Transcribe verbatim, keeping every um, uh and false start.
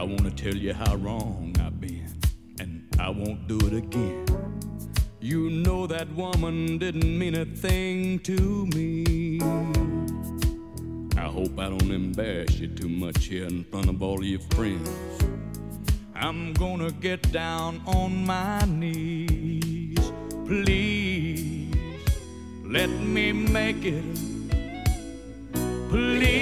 I wanna tell you how wrong I've been, and I won't do it again. You know that woman didn't mean a thing to me. I hope I don't embarrass you too much here in front of all of your friends. I'm gonna get down on my knees. Please, let me make it. Please.